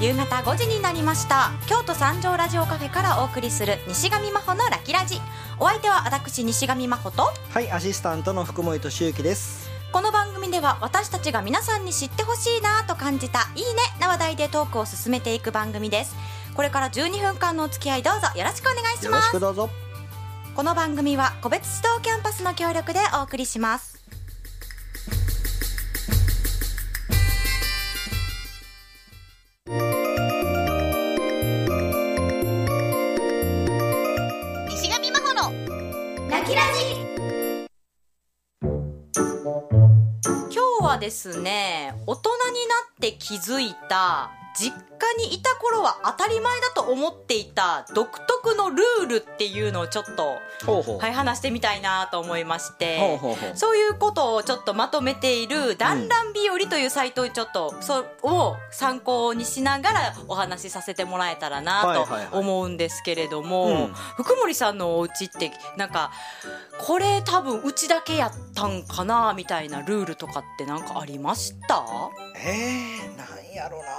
夕方5時になりました。京都三条ラジオカフェからお送りする西上真帆のラキラジ。お相手は私西上真帆と、 はい、アシスタントの福森俊之です。 この番組では私たちが皆さんに知ってほしいなと感じたいいねな話題でトークを進めていく番組です。これから12分間のお付き合いどうぞよろしくお願いします。 よろしくどうぞ。 この番組は個別指導キャンパスの協力でお送りします。西上真帆のラキラジ。今日はですね、大人になって気づいた、実家にいた頃は当たり前だと思っていた独特のルールっていうのをちょっとはい、話してみたいなと思いまして、そういうことをちょっとまとめている団らん日和というサイトをちょっとそを参考にしながらお話しさせてもらえたらなと思うんですけれども、福森さんのお家ってなんかこれ多分うちだけやったんかなみたいなルールとかってなんかありました？ なんやろな。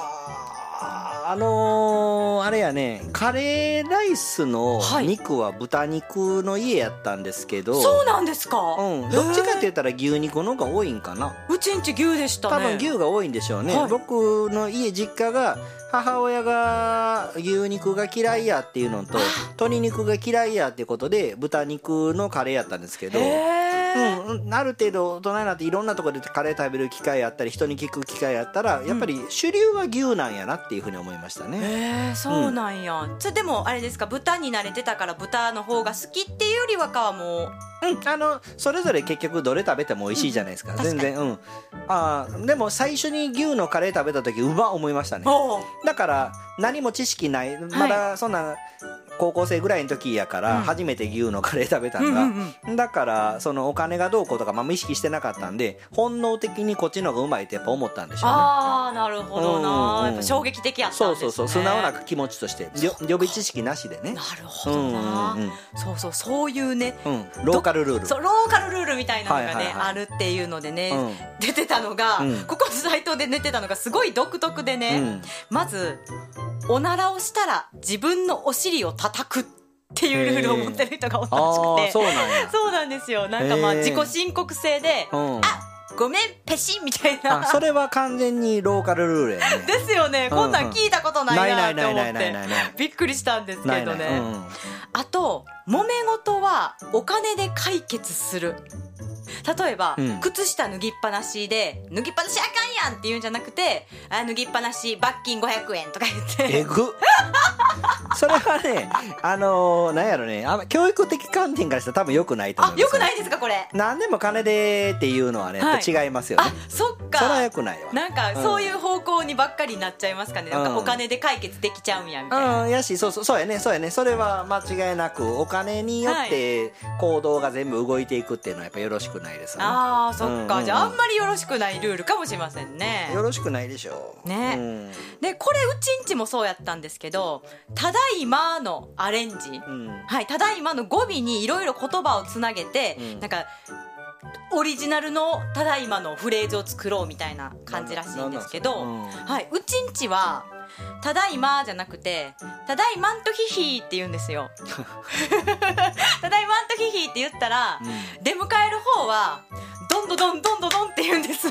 あれやね、カレーライスの肉は豚肉の家やったんですけど、 そうなんですか。 どっちかって言ったら牛肉の方が多いんかな。 うちんち牛でしたね。 多分牛が多いんでしょうね、僕の家実家が母親が牛肉が嫌いやっていうのと鶏肉が嫌いやっていうことで豚肉のカレーやったんですけど、ある程度大人になっていろんなところでカレー食べる機会やったり人に聞く機会やったらやっぱり主流は牛なんやなっていうふうに思いましたね。 そうなんや。でもあれですか、豚に慣れてたから豚の方が好きっていうよりはかはもうそれぞれ結局どれ食べても美味しいじゃないですか、全然。でも最初に牛のカレー食べた時思いましたね。だから何も知識ない、まだそんな高校生ぐらいの時やから初めて牛のカレー食べたんが、だからそのお金がどうこうとか意識してなかったんで本能的にこっちの方がうまいってやっぱ思ったんでしょうね。 なるほどな。やっぱ衝撃的やったんですね。 そう素直な気持ちとして予備知識なしでね。 なるほどな。そういうね、 ローカルルール、 ローカルルールみたいなのがね、あるっていうのでね、出てたのが、ここのサイトで出てたのがすごい独特でね、まずおならをしたら自分のお尻を叩くっていうルールを持ってる人がおったらしくて、そうなんですよ。なんか自己申告制で、ごめんペシンみたいな。それは完全にローカルルールやね。 ですよね。こんなん聞いたことないなって思ってびっくりしたんですけどね。あと揉め事はお金で解決する。例えば、靴下脱ぎっぱなしで脱ぎっぱなしあかんやんって言うんじゃなくて、脱ぎっぱなし罰金500円とか言って、 それはね、なんやろね、教育的観点からしたら多分良くないと思うんですよ。 良くないですかこれ。 何でも金でっていうのはね、やっぱ違いますよね。 そっか。 それは良くないわ。 なんかそういう方向にばっかりになっちゃいますかね。なんかお金で解決できちゃうんやみたいな。 やし、そうやね。それは間違いなくお金によって行動が全部動いていくっていうのはやっぱよろしくないですよね。 そっか。じゃああんまりよろしくないルールかもしれませんね。 よろしくないでしょうね。でこれうちんちもそうやったんですけど、ただいまのアレンジ、ただいまの語尾にいろいろ言葉をつなげて、なんかオリジナルのただいまのフレーズを作ろうみたたいな感じらしいんですけど、うちんちはただいまじゃなくてただいまんとひひって言うんですよただいまんとひひって言ったら、出迎える方はどんどどんどんどどんって言うんです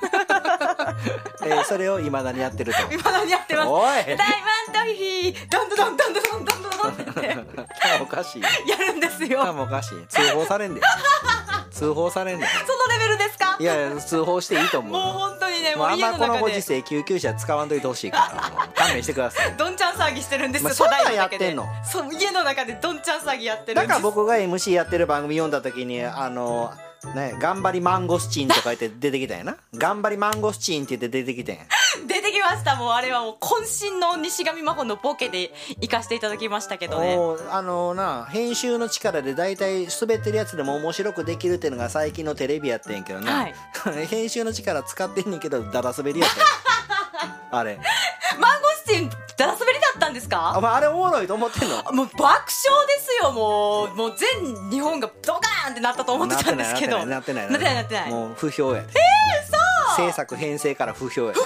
それを未だにやってると。 未だにやってます。ただいまんとひひどんどどんどんどどんどんどどんっておかしいやるんですよ。 おかしい。通報されんで通報されんで。 そのレベルですか？ いや通報していいと思う。 もう本当にね、 もうあんまこのご時世救急車使わんといてほしいからもう勘弁してくださいどんちゃん騒ぎしてるんですよ。 そんなんやってんの？ そう、家の中でどんちゃん騒ぎやってるんです。 だから僕が MC やってる番組読んだ時に頑張りマンゴスチンとか言って出てきたんやな頑張りマンゴスチンって言って出てきてん出てきました。もうあれはもう渾身の西上真帆のボケで行かせていただきましたけどね。 編集の力で大体滑ってるやつでも面白くできるっていうのが最近のテレビやってんけどな、編集の力使ってんねんけどダダ滑りやったあれマンゴスチンダダ滑りだったんですか？ あれおもろいと思ってんの？ もう爆笑ですよ。もう全日本がドカーンってなったと思ってたんですけどなってないもう不評やで。 そう制作編成から不評や。 不評やった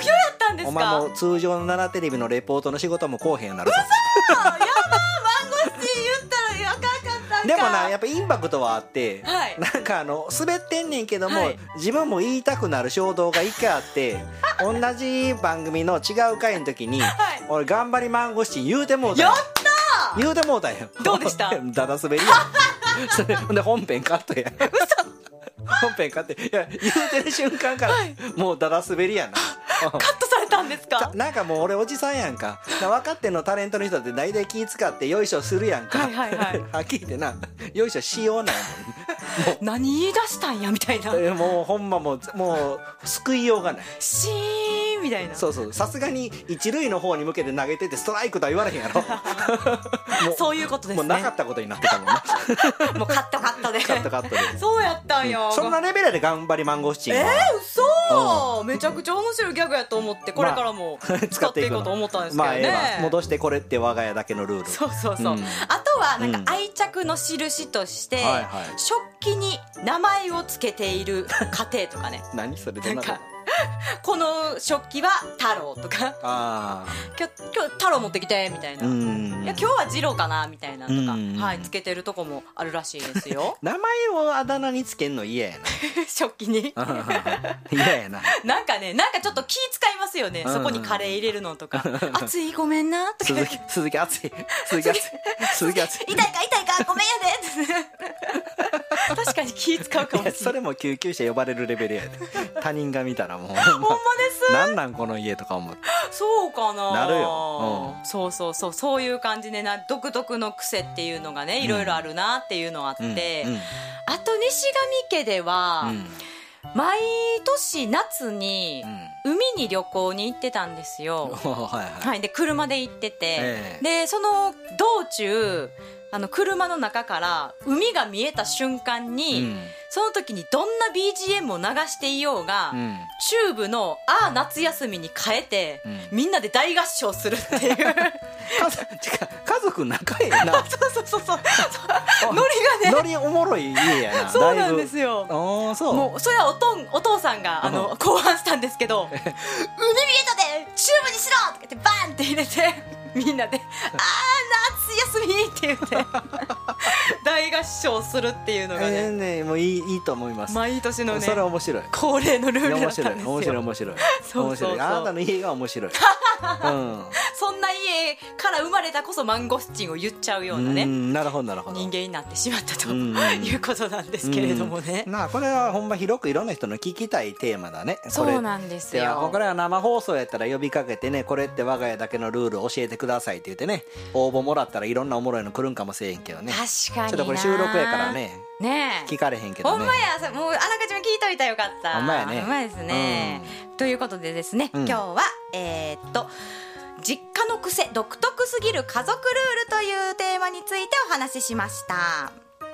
ったんですか？ お前もう通常の奈良テレビのレポートの仕事もこうへんようになるぞ。 やばー、マンゴスティン言ったらあかんかったんか。 でもなやっぱインパクトはあって、 はい、 なんか滑ってんねんけども、 はい、 自分も言いたくなる衝動が一回あって同じ番組の違う回の時に、はい、俺頑張りマンゴスチン言うてもうたんや。 やったー、 言うてもうたんや。 どうでした？ だだ滑りやそれで本編カットや。本編カット。いや言うてる瞬間から、はい、もうだだ滑りやな。 カットされたんですか？ なんかもう俺おじさんやんか。分かってんのタレントの人って大体気使ってよいしょするやんか。はいはいはい。はっきり言ってな、よいしょしようなんやもん。 何言い出したんやみたいな。 もうほんまもう救いようがない。 シーンみたいな。 そうそう。さすがに一塁の方に向けて投げててストライクとは言われへんやろ。 そういうことですね。 もうなかったことになってたもんな。 もうカットカットで。 カットカットで。 そうやったんよ。 そんなレベルで頑張りマンゴスチンは。 嘘、めちゃくちゃ面白いギャグやと思ってこれからも使っていこうと思ったんですけどね。 戻してこれって我が家だけのルール。 そうそうそう。あとはなんか愛着の印として食器に名前をつけている家庭とかね。 何それでなんか。 この食器は太郎とか、今日太郎持ってきてみたいな、いや今日は次郎かなみたいなとか、はい、つけてるとこもあるらしいですよ。 名前をあだ名につけんの嫌やな。 食器に嫌やな。 なんかね、なんかちょっと気使いますよね。そこにカレー入れるのとか、熱いごめんなとか、 鈴木熱い、鈴木熱い、鈴木熱い、 痛いかごめんやで。確かに気使うかもしれない。 それも救急車呼ばれるレベルやで。他人が見たらもうほんまですなんなんこの家とか思って。 そうかな。 なるよ、 そういう感じでな、独特の癖っていうのがねいろいろあるなっていうのがあって、あと西上家では、毎年夏に海に旅行に行ってたんですよ。はい、で車で行ってて、でその道中車の中から海が見えた瞬間に、その時にどんな BGM を流していようが、チューブのあー夏休みに変えて、みんなで大合唱するっていう。 家族仲ええな。 そうノリがね、 ノリおもろい家やな。 そうなんですよ。 そうもうそれはお父さんが考案したんですけど、海見えたでチューブにしろって言ってバーンって入れて、みんなであー夏休みって言って大合唱するっていうのがね、 もういいと思います。 毎年のね、 それは面白い、 恒例のルールだったんですよ。 面白いそうあなたの家が面白い。 そんな家から生まれたこそマンゴスチンを言っちゃうようなね、 なるほど人間になってしまったということなんですけれどもね。 これはほんま広くいろんな人の聞きたいテーマだね。 そうなんですよ。 これは生放送やったら呼びかけてね、これって我が家だけのルール教えてくださいって言ってね、応募もらったらいろんなおもろいの来るんかもしれんけどね。 確かにな。 ちょっとこれ収録やからね聞かれへんけどね。 ほんまや、もうあらかじめ聞いといたらよかった。 ほんまやね。 ほんまですね。ということでですね、今日は実家の癖独特すぎる家族ルールというテーマについてお話ししました。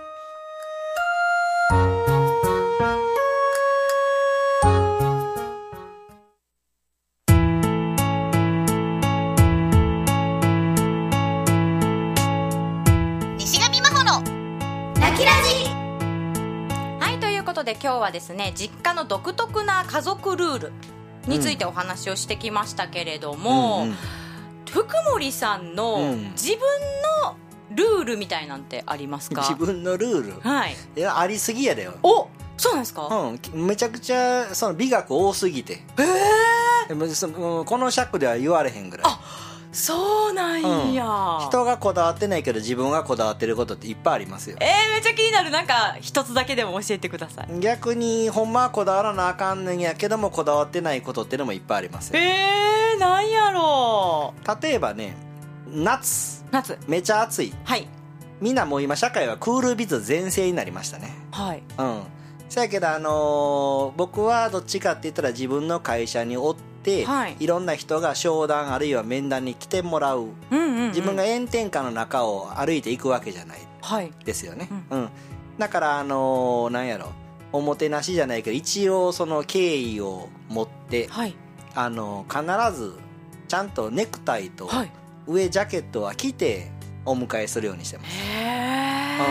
西上真帆の泣きラジ。はい、ということで今日はですね、実家の独特な家族ルールについてお話をしてきましたけれども、福森さんの自分のルールみたいなんてありますか？ 自分のルール、 はい、 いやありすぎやだよ。 お、そうなんですか？ めちゃくちゃその美学多すぎて、この尺では言われへんぐらい。 あ、そうなんや、 人がこだわってないけど自分がこだわってることっていっぱいありますよ。 めっちゃ気になる。なんか一つだけでも教えてください。 逆にほんまはこだわらなあかんねんやけどもこだわってないことってのもいっぱいありますよ。 なんやろう。 例えばね、夏めちゃ暑い。 はい。 みんなもう今社会はクールビズ全盛になりましたね。 はい。 そやけど僕はどっちかって言ったら自分の会社におって、いろんな人が商談あるいは面談に来てもらう、自分が炎天下の中を歩いていくわけじゃないですよね。だからなんやろ、おもてなしじゃないけど一応その敬意を持って、必ずちゃんとネクタイと上ジャケットは着てお迎えするようにしてます。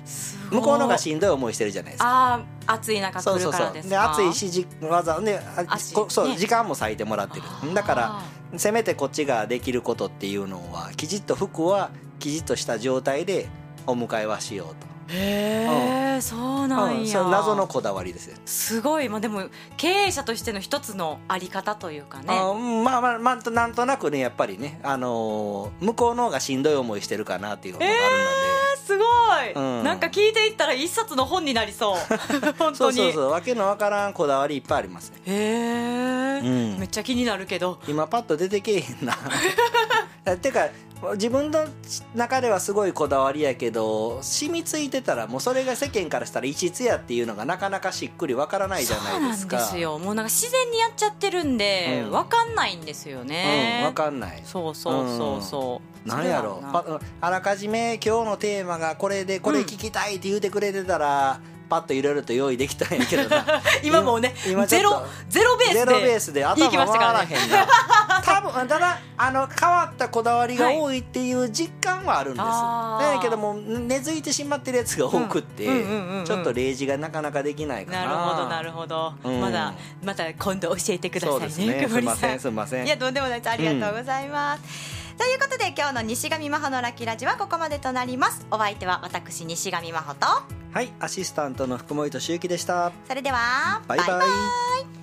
向こうのがしんどい思いしてるじゃないですか。 ああ、暑い中来るからですか。 で暑いしわざね、そう、 ね、 時間も割いてもらってる。だからせめてこっちができることっていうのは、きちっと服はきちっとした状態でお迎えはしようと。 へえ、そうなんや、 謎のこだわりですよ。 すごい、まあ、でも経営者としての一つのあり方というかね。 なんとなくね、やっぱりね、向こうの方がしんどい思いしてるかなっていうのがあるので、 すごい、なんか聞いていったら一冊の本になりそう本当に。 そうわけのわからんこだわりいっぱいありますね。 へえ、めっちゃ気になるけど今パッと出てけえへんなてか自分の中ではすごいこだわりやけど、染みついてたらもうそれが世間からしたら異質やっていうのがなかなかしっくりわからないじゃないですか。 そうなんですよ。もうなんか自然にやっちゃってるんで、わかんないんですよね。 わかんない。 そうなんやろ、あらかじめ今日のテーマがこれでこれ聞きたいって言うてくれてたら、パッといろいろと用意できたんやけどな今もうね、ゼロベースで頭回らへんな多分ただ変わったこだわりが多いっていう実感はあるんです、だけども根付いてしまってるやつが多くって、ちょっと例示がなかなかできないかな。 なるほど、また今度教えてくださいね。 そうですね、すみません。 いや、とんでもないです。ありがとうございます、ということで今日の西上真帆のラッキーラジはここまでとなります。お相手は私西上真帆と、 はい、アシスタントの福森俊之でした。 それではバイバイ。